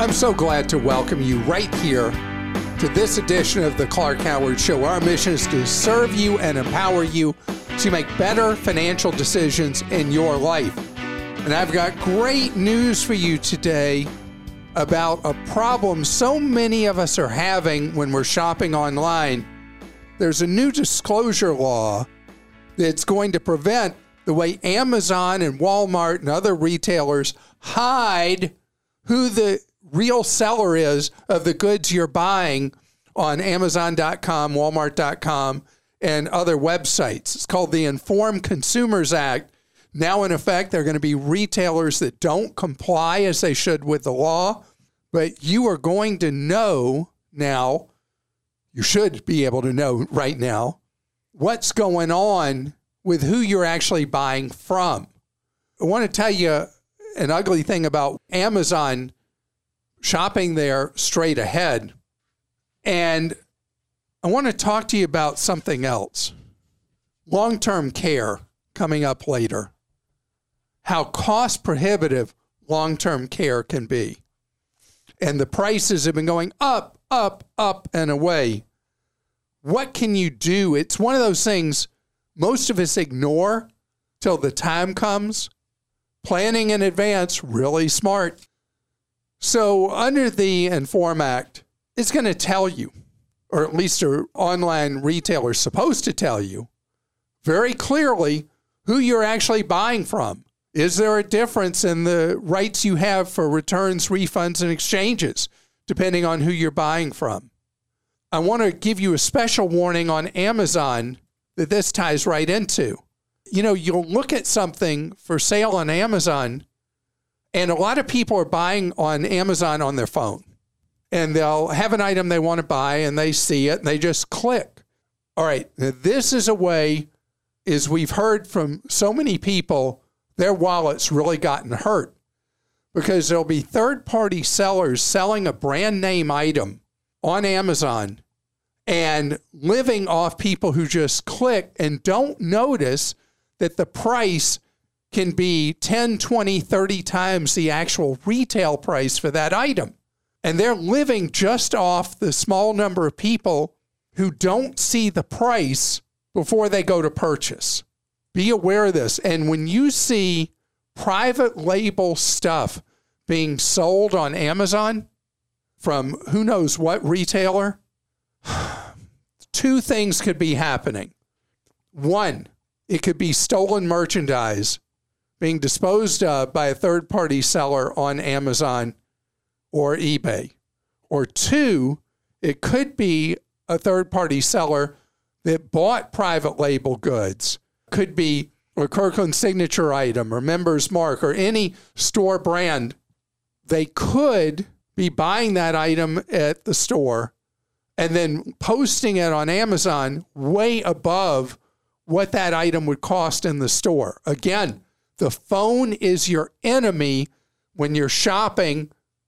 I'm so glad to welcome you right here to this edition of the Clark Howard Show. Our mission is to serve you and empower you to make better financial decisions in your life. And I've got great news for you today about a problem so many of us are having when we're shopping online. There's a new disclosure law that's going to prevent the way Amazon and Walmart and other retailers hide who the real seller is of the goods you're buying on Amazon.com, Walmart.com, and other websites. It's called the Informed Consumers Act. Now in effect, there are going to be retailers that don't comply as they should with the law, but you are going to know now, you should be able to know right now, what's going on with who you're actually buying from. I want to tell you an ugly thing about Amazon shopping there straight ahead. And I want to talk to you about something else. Long-term care coming up later. How cost prohibitive long-term care can be. And the prices have been going up, up, up, and away. What can you do? It's one of those things most of us ignore till the time comes. Planning in advance, really smart. So under the Inform Act, it's going to tell you, or at least an online retailer is supposed to tell you, very clearly who you're actually buying from. Is there a difference in the rights you have for returns, refunds, and exchanges, depending on who you're buying from? I want to give you a special warning on Amazon that this ties right into. You know, you'll look at something for sale on Amazon, and a lot of people are buying on Amazon on their phone. And they'll have an item they want to buy, and they see it, and they just click. All right, now this is a way, as we've heard from so many people, their wallet's really gotten hurt. Because there'll be third-party sellers selling a brand name item on Amazon and living off people who just click and don't notice that the price can be 10, 20, 30 times the actual retail price for that item. And they're living just off the small number of people who don't see the price before they go to purchase. Be aware of this. And when you see private label stuff being sold on Amazon from who knows what retailer, two things could be happening. One, it could be stolen merchandise being disposed of by a third-party seller on Amazon or eBay. Or two, it could be a third-party seller that bought private label goods. Could be a Kirkland Signature item or Member's Mark or any store brand. They could be buying that item at the store and then posting it on Amazon way above what that item would cost in the store. Again, the phone is your enemy when you're shopping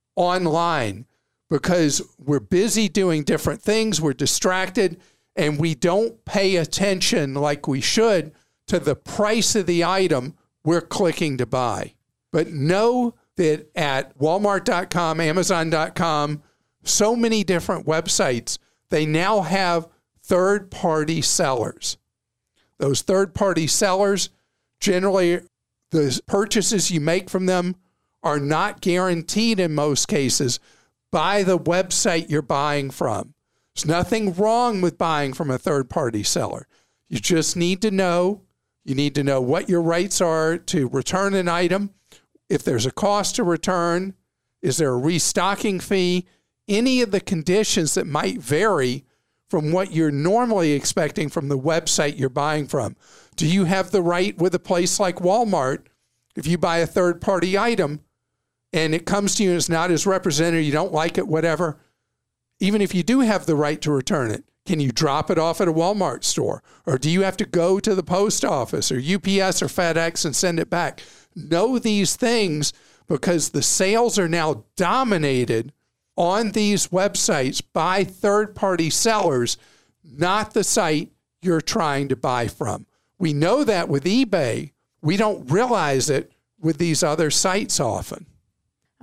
online because we're busy doing different things, we're distracted, and we don't pay attention like we should to the price of the item we're clicking to buy. But know that at Walmart.com, Amazon.com, so many different websites, they now have third-party sellers. Those third-party sellers, generally the purchases you make from them are not guaranteed in most cases by the website you're buying from. There's nothing wrong with buying from a third-party seller. You just need to know. You need to know what your rights are to return an item. If there's a cost to return, is there a restocking fee? Any of the conditions that might vary from what you're normally expecting from the website you're buying from. Do you have the right with a place like Walmart, if you buy a third-party item and it comes to you and it's not as represented, you don't like it, whatever, even if you do have the right to return it, can you drop it off at a Walmart store? Or do you have to go to the post office or UPS or FedEx and send it back? Know these things because the sales are now dominated on these websites by third-party sellers, not the site you're trying to buy from. We know that with eBay. We don't realize it with these other sites often.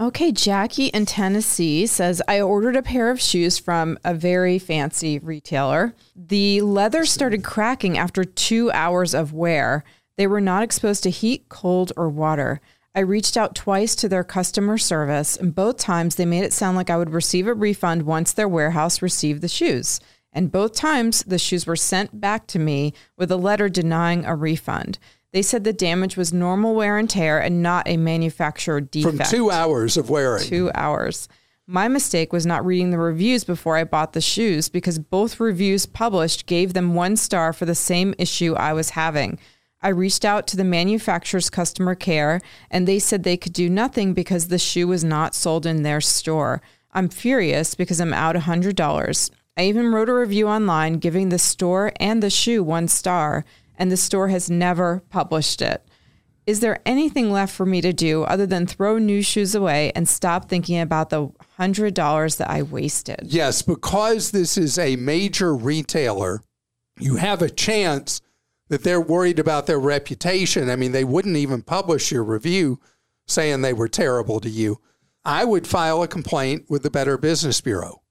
Okay, Jackie in Tennessee says, I ordered a pair of shoes from a very fancy retailer. The leather started cracking after 2 hours of wear. They were not exposed to heat, cold, or water. I reached out twice to their customer service, and both times they made it sound like I would receive a refund once their warehouse received the shoes. And both times the shoes were sent back to me with a letter denying a refund. They said the damage was normal wear and tear and not a manufacturer defect. From 2 hours of wearing. 2 hours. My mistake was not reading the reviews before I bought the shoes because both reviews published gave them 1 star for the same issue I was having. I reached out to the manufacturer's customer care and they said they could do nothing because the shoe was not sold in their store. I'm furious because I'm out $100. I even wrote a review online giving the store and the shoe 1 star. And the store has never published it. Is there anything left for me to do other than throw new shoes away and stop thinking about the $100 that I wasted? Yes, because this is a major retailer, you have a chance that they're worried about their reputation. I mean, they wouldn't even publish your review saying they were terrible to you. I would file a complaint with the Better Business Bureau,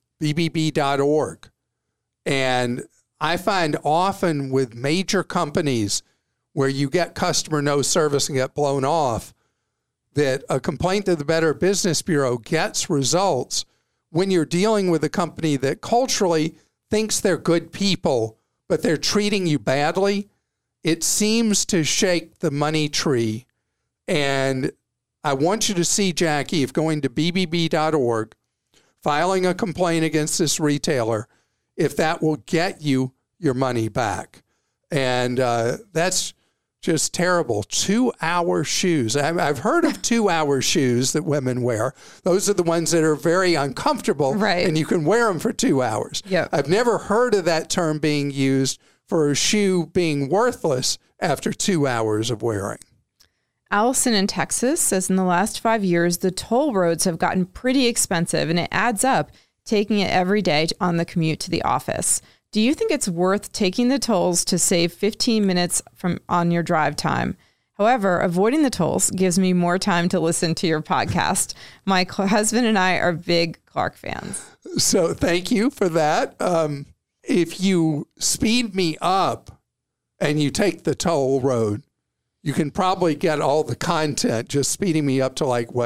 bbb.org. And I find often with major companies where you get customer no service and get blown off, that a complaint to the Better Business Bureau gets results when you're dealing with a company that culturally thinks they're good people, but they're treating you badly. It seems to shake the money tree. And I want you to see, Jackie, if going to bbb.org, filing a complaint against this retailer, if that will get you your money back. And that's just terrible. 2-hour shoes. I've heard of 2-hour shoes that women wear. Those are the ones that are very uncomfortable, right? And you can wear them for 2 hours. Yep. I've never heard of that term being used for a shoe being worthless after 2 hours of wearing. Allison in Texas says in the last 5 years, the toll roads have gotten pretty expensive and it adds up taking it every day on the commute to the office. Do you think it's worth taking the tolls to save 15 minutes on your drive time? However, avoiding the tolls gives me more time to listen to your podcast. My husband and I are big Clark fans. So thank you for that. If you speed me up and you take the toll road, you can probably get all the content just speeding me up to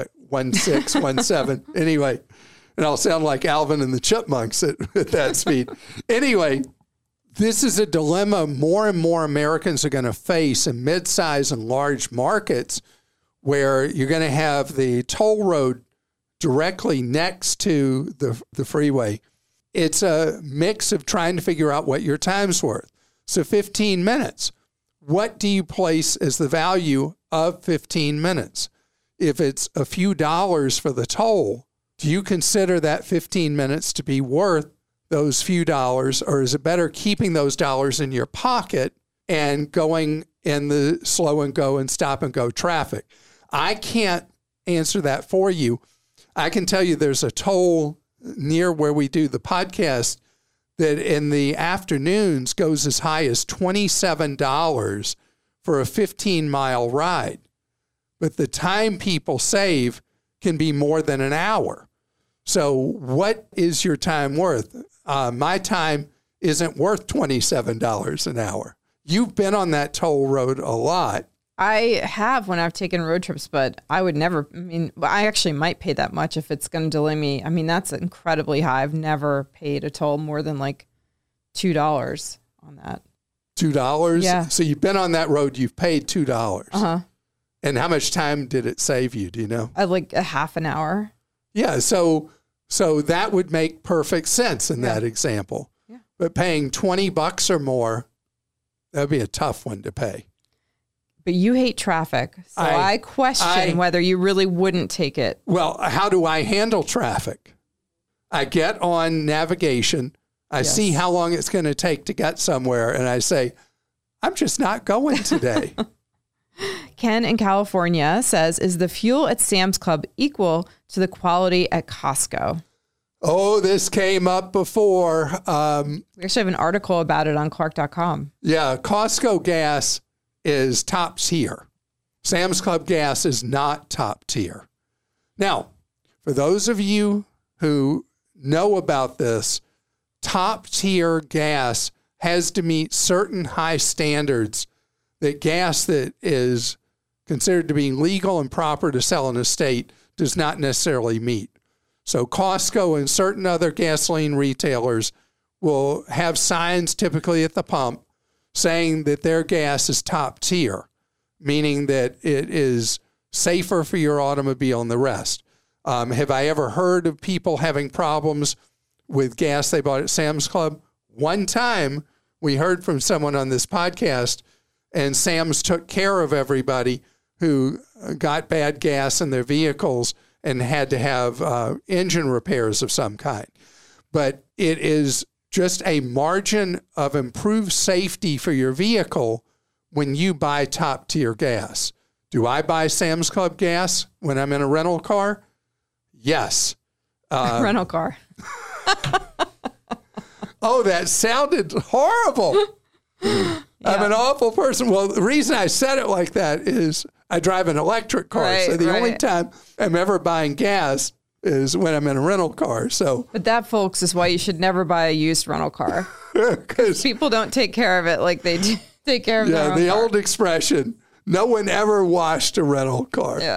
16, 17. Anyway. And I'll sound like Alvin and the Chipmunks at that speed. Anyway, this is a dilemma more and more Americans are going to face in mid-size and large markets where you're going to have the toll road directly next to the freeway. It's a mix of trying to figure out what your time's worth. So 15 minutes. What do you place as the value of 15 minutes? If it's a few dollars for the toll, do you consider that 15 minutes to be worth those few dollars, or is it better keeping those dollars in your pocket and going in the slow and go and stop and go traffic? I can't answer that for you. I can tell you there's a toll near where we do the podcast that in the afternoons goes as high as $27 for a 15-mile ride. But the time people save can be more than an hour. So what is your time worth? My time isn't worth $27 an hour. You've been on that toll road a lot. I have when I've taken road trips, but I would never, I actually might pay that much if it's going to delay me. That's incredibly high. I've never paid a toll more than $2 on that. $2? Yeah. So you've been on that road, you've paid $2. Uh-huh. And how much time did it save you? Do you know? A half an hour. Yeah. So that would make perfect sense in that example. Yeah. But paying $20 or more, that'd be a tough one to pay. But you hate traffic, so I question whether you really wouldn't take it. Well, how do I handle traffic? I get on navigation. I see how long it's going to take to get somewhere, and I say, I'm just not going today. Ken in California says, is the fuel at Sam's Club equal to the quality at Costco? Oh, this came up before. We actually have an article about it on Clark.com. Yeah, Costco gas is top tier. Sam's Club gas is not top tier. Now, for those of you who know about this, top tier gas has to meet certain high standards that gas that is considered to be legal and proper to sell in a state does not necessarily meet. So Costco and certain other gasoline retailers will have signs typically at the pump saying that their gas is top tier, meaning that it is safer for your automobile and the rest. Have I ever heard of people having problems with gas they bought at Sam's Club? One time we heard from someone on this podcast, and Sam's took care of everybody who got bad gas in their vehicles and had to have engine repairs of some kind. But it is just a margin of improved safety for your vehicle when you buy top tier gas. Do I buy Sam's Club gas when I'm in a rental car? Yes. Rental car. Oh, that sounded horrible. Yeah. I'm an awful person. Well, the reason I said it like that is I drive an electric car. Right, so the only time I'm ever buying gas is when I'm in a rental car. So, but that, folks, is why you should never buy a used rental car. Because people don't take care of it like they do take care of their own the car. old expression, no one ever washed a rental car. Yeah.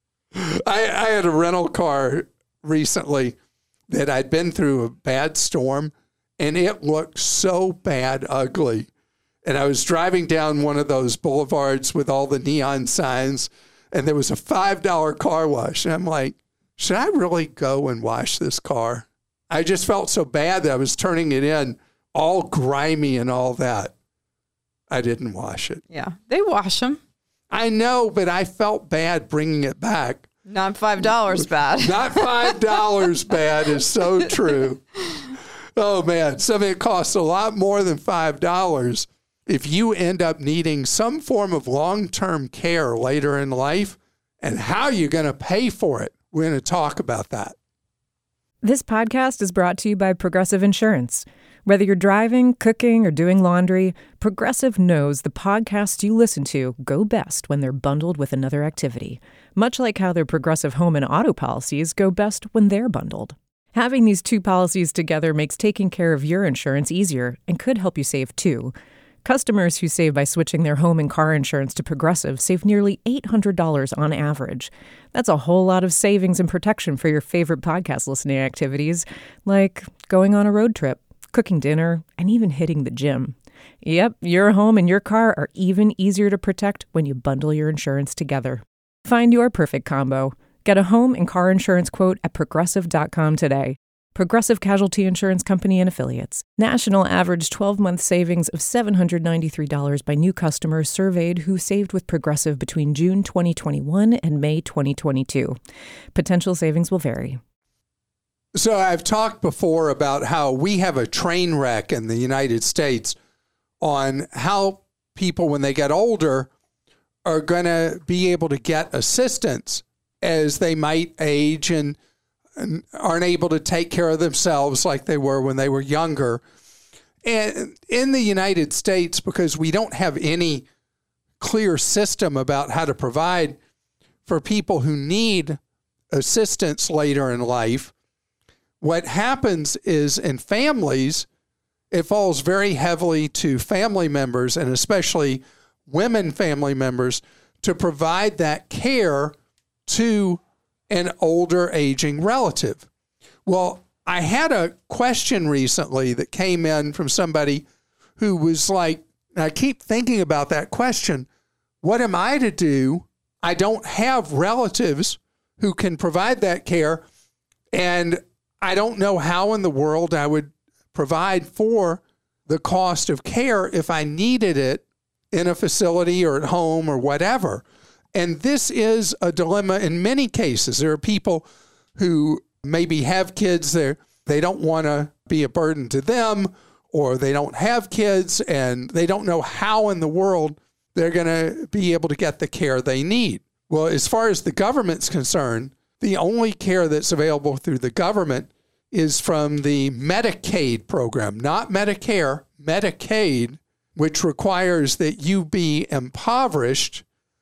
I had a rental car recently that I'd been through a bad storm, and it looked so bad, ugly. And I was driving down one of those boulevards with all the neon signs, and there was a $5 car wash. And I'm like, should I really go and wash this car? I just felt so bad that I was turning it in all grimy and all that. I didn't wash it. Yeah, they wash them. I know, but I felt bad bringing it back. Not $5 bad. Not $5 bad is so true. Oh, man. Something that costs a lot more than $5. If you end up needing some form of long-term care later in life, and how you're going to pay for it, we're going to talk about that. This podcast is brought to you by Progressive Insurance. Whether you're driving, cooking, or doing laundry, Progressive knows the podcasts you listen to go best when they're bundled with another activity, much like how their Progressive home and auto policies go best when they're bundled. Having these two policies together makes taking care of your insurance easier and could help you save too. Customers who save by switching their home and car insurance to Progressive save nearly $800 on average. That's a whole lot of savings and protection for your favorite podcast listening activities, like going on a road trip, cooking dinner, and even hitting the gym. Yep, your home and your car are even easier to protect when you bundle your insurance together. Find your perfect combo. Get a home and car insurance quote at Progressive.com today. Progressive Casualty Insurance Company and Affiliates. National average 12-month savings of $793 by new customers surveyed who saved with Progressive between June 2021 and May 2022. Potential savings will vary. So I've talked before about how we have a train wreck in the United States on how people, when they get older, are going to be able to get assistance as they might age and aren't able to take care of themselves like they were when they were younger. And in the United States, because we don't have any clear system about how to provide for people who need assistance later in life, what happens is in families, it falls very heavily to family members, and especially women family members, to provide that care to an older aging relative. Well, I had a question recently that came in from somebody who was like, and I keep thinking about that question, what am I to do? I don't have relatives who can provide that care, and I don't know how in the world I would provide for the cost of care if I needed it in a facility or at home or whatever. And this is a dilemma in many cases. There are people who maybe have kids, they don't want to be a burden to them, or they don't have kids and they don't know how in the world they're going to be able to get the care they need. Well, as far as the government's concerned, the only care that's available through the government is from the Medicaid program, not Medicare, Medicaid, which requires that you be impoverished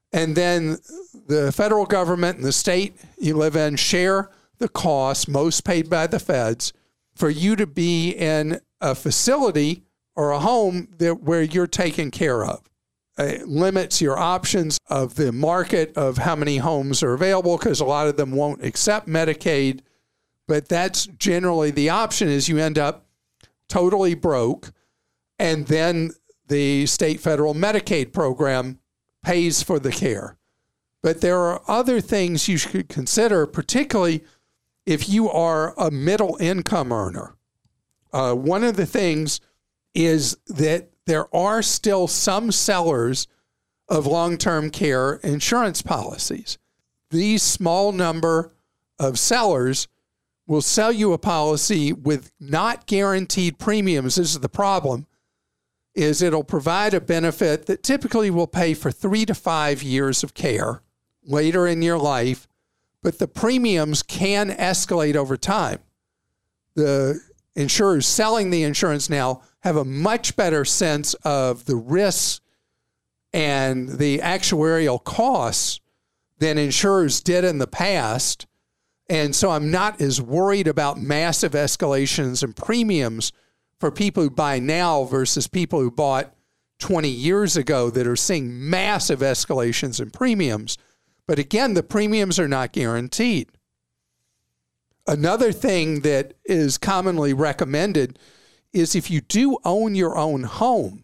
And then the federal government and the state you live in share the cost, most paid by the feds, for you to be in a facility or a home where you're taken care of. It limits your options of the market of how many homes are available because a lot of them won't accept Medicaid. But that's generally the option is you end up totally broke, and then the state federal Medicaid program pays for the care. But there are other things you should consider, particularly if you are a middle income earner. One of the things is that there are still some sellers of long-term care insurance policies. These small number of sellers will sell you a policy with not guaranteed premiums. This is the problem, is it'll provide a benefit that typically will pay for 3 to 5 years of care later in your life, but the premiums can escalate over time. The insurers selling the insurance now have a much better sense of the risks and the actuarial costs than insurers did in the past. And so I'm not as worried about massive escalations in premiums for people who buy now versus people who bought 20 years ago that are seeing massive escalations in premiums. But again, the premiums are not guaranteed. Another thing that is commonly recommended is if you do own your own home,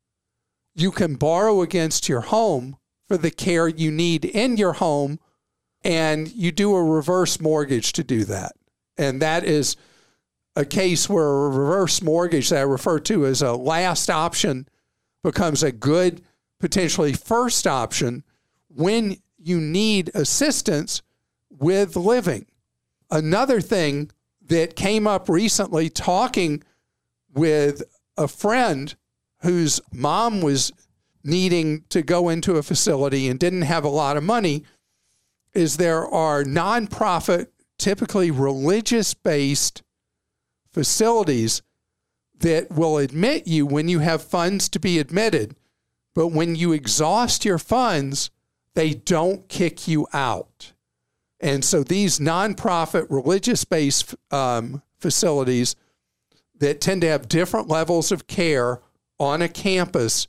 you can borrow against your home for the care you need in your home, and you do a reverse mortgage to do that. And that is a case where a reverse mortgage that I refer to as a last option becomes a good, potentially first option when you need assistance with living. Another thing that came up recently talking with a friend whose mom was needing to go into a facility and didn't have a lot of money is there are nonprofit, typically religious-based facilities that will admit you when you have funds to be admitted, but when you exhaust your funds, they don't kick you out. And so these nonprofit religious-based facilities that tend to have different levels of care on a campus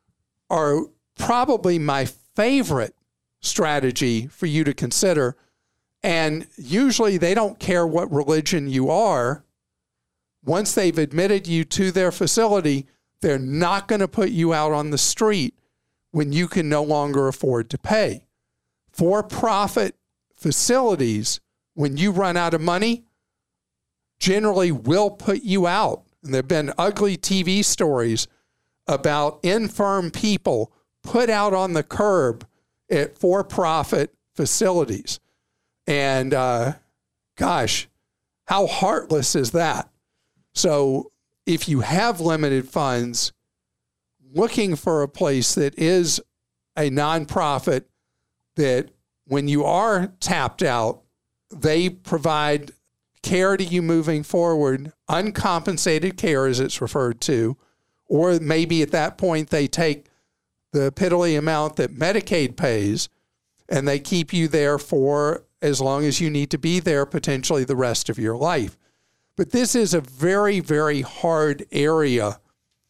are probably my favorite strategy for you to consider. And usually they don't care what religion you are. Once they've admitted you to their facility, they're not going to put you out on the street when you can no longer afford to pay. For-profit facilities, when you run out of money, generally will put you out. And there have been ugly TV stories about infirm people put out on the curb at for-profit facilities. And gosh, how heartless is that? So if you have limited funds, looking for a place that is a nonprofit that when you are tapped out, they provide care to you moving forward, uncompensated care as it's referred to, or maybe at that point they take the piddly amount that Medicaid pays and they keep you there for as long as you need to be there, potentially the rest of your life. But this is a very, very hard area.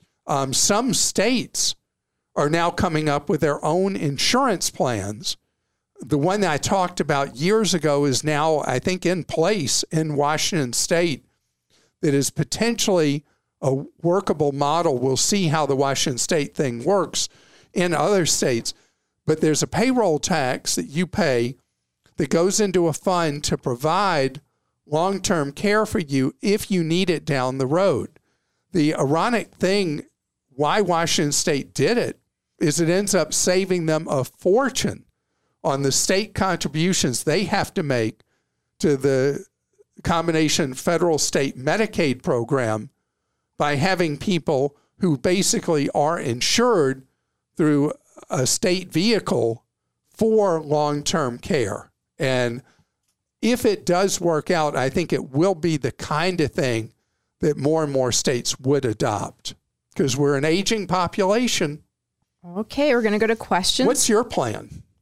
Some states are now coming up with their own insurance plans. The one that I talked about years ago is now, I think, in place in Washington State that is potentially a workable model. We'll see how the Washington State thing works in other states. But there's a payroll tax that you pay that goes into a fund to provide long-term care for you if you need it down the road. The ironic thing why Washington State did it is it ends up saving them a fortune on the state contributions they have to make to the combination federal-state Medicaid program by having people who basically are insured through a state vehicle for long-term care. And if it does work out, I think it will be the kind of thing that more and more states would adopt because we're an aging population. Okay, we're going to go to questions. What's your plan?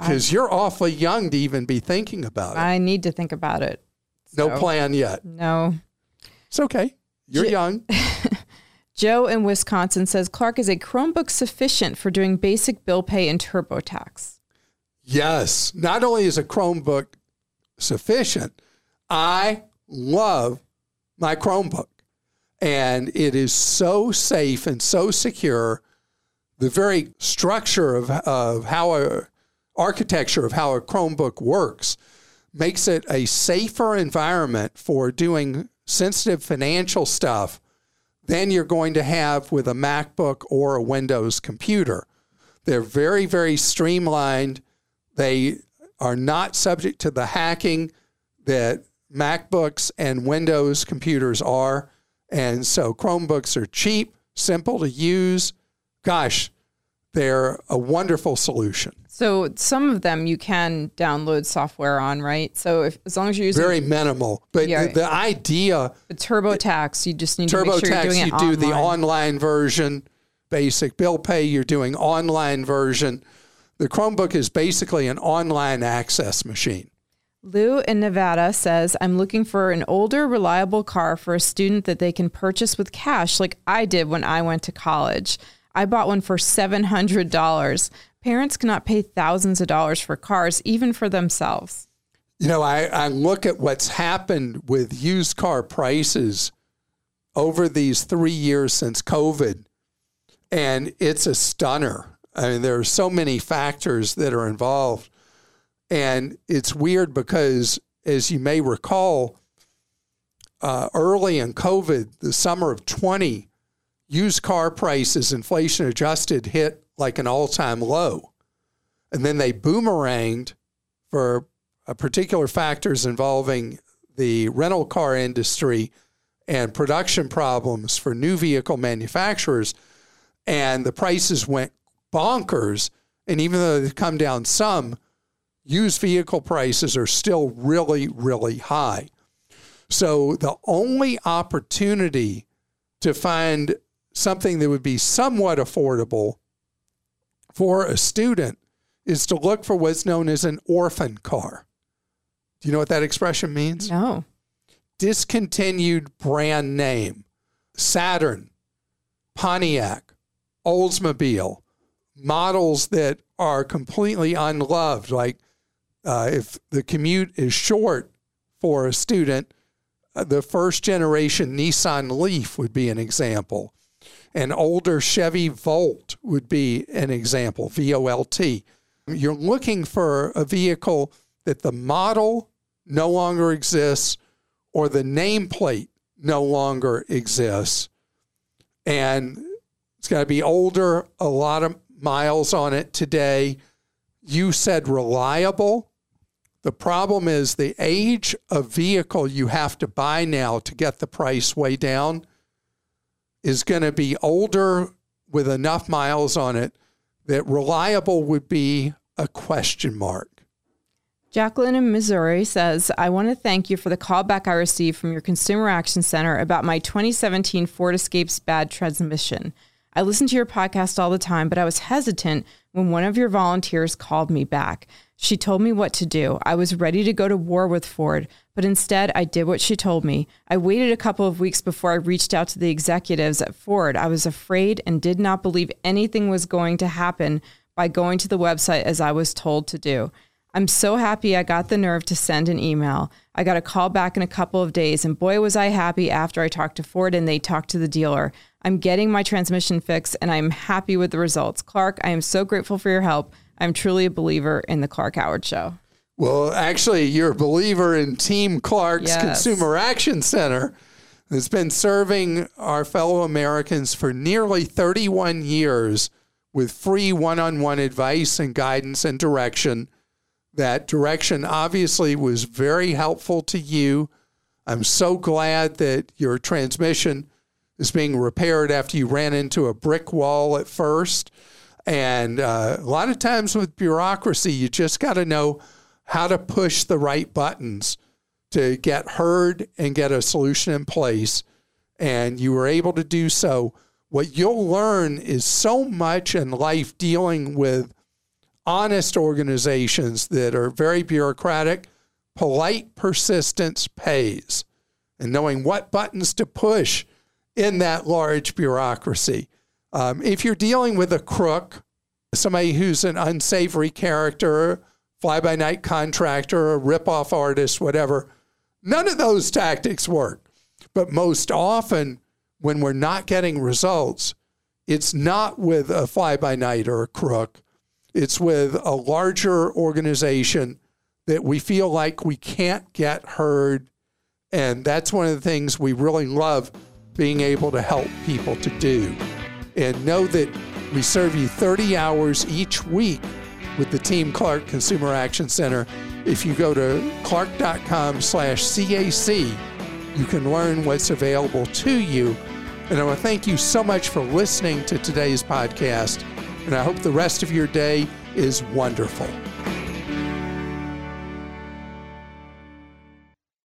Because you're awfully young to even be thinking about it. I need to think about it. No plan yet. No. It's okay. You're young. Joe in Wisconsin says, Clark, is a Chromebook sufficient for doing basic bill pay and TurboTax? Yes. Not only is a Chromebook sufficient, I love my Chromebook. And it is so safe and so secure. The very structure of how architecture of how a Chromebook works makes it a safer environment for doing sensitive financial stuff than you're going to have with a MacBook or a Windows computer. They're very, very streamlined. They are not subject to the hacking that MacBooks and Windows computers are. And so Chromebooks are cheap, simple to use. Gosh, they're a wonderful solution. So some of them you can download software on, right? So as long as you're using... Very minimal. But the idea... The TurboTax, you just need to make sure you're doing it online. You do the online version. Basic bill pay, you're doing online version. The Chromebook is basically an online access machine. Lou in Nevada says, I'm looking for an older, reliable car for a student that they can purchase with cash like I did when I went to college. I bought one for $700. Parents cannot pay thousands of dollars for cars, even for themselves. You know, I look at what's happened with used car prices over these 3 years since COVID, and it's a stunner. I mean, there are so many factors that are involved. And it's weird because, as you may recall, early in COVID, the summer of 20, used car prices, inflation adjusted, hit like an all-time low. And then they boomeranged for particular factors involving the rental car industry and production problems for new vehicle manufacturers. And the prices went bonkers. And even though they've come down some, used vehicle prices are still really, really high. So the only opportunity to find something that would be somewhat affordable for a student is to look for what's known as an orphan car. Do you know what that expression means? No. Discontinued brand name. Saturn, Pontiac, Oldsmobile, models that are completely unloved. Like if the commute is short for a student, the first generation Nissan Leaf would be an example. An older Chevy Volt would be an example, VOLT. You're looking for a vehicle that the model no longer exists or the nameplate no longer exists. And it's got to be older, a lot of miles on it today. You said reliable. The problem is the age of vehicle you have to buy now to get the price way down is going to be older with enough miles on it that reliable would be a question mark. Jacqueline in Missouri says, I want to thank you for the callback I received from your Consumer Action Center about my 2017 Ford Escape's bad transmission. I listen to your podcast all the time, but I was hesitant when one of your volunteers called me back. She told me what to do. I was ready to go to war with Ford, but instead I did what she told me. I waited a couple of weeks before I reached out to the executives at Ford. I was afraid and did not believe anything was going to happen by going to the website as I was told to do. I'm so happy I got the nerve to send an email. I got a call back in a couple of days, and boy, was I happy after I talked to Ford and they talked to the dealer. I'm getting my transmission fixed, and I'm happy with the results. Clark, I am so grateful for your help. I'm truly a believer in the Clark Howard Show. Well, actually, you're a believer in Team Clark's Consumer Action Center. That's been serving our fellow Americans for nearly 31 years with free one-on-one advice and guidance and direction. That direction obviously was very helpful to you. I'm so glad that your transmission is being repaired after you ran into a brick wall at first. And a lot of times with bureaucracy, you just got to know how to push the right buttons to get heard and get a solution in place. And you were able to do so. What you'll learn is so much in life dealing with honest organizations that are very bureaucratic, polite persistence pays. And knowing what buttons to push in that large bureaucracy. If you're dealing with a crook, somebody who's an unsavory character, fly-by-night contractor, a rip-off artist, whatever, none of those tactics work. But most often, when we're not getting results, it's not with a fly-by-night or a crook. It's with a larger organization that we feel like we can't get heard. And that's one of the things we really love being able to help people to do. And know that we serve you 30 hours each week with the Team Clark Consumer Action Center. If you go to clark.com/CAC, you can learn what's available to you. And I want to thank you so much for listening to today's podcast. And I hope the rest of your day is wonderful.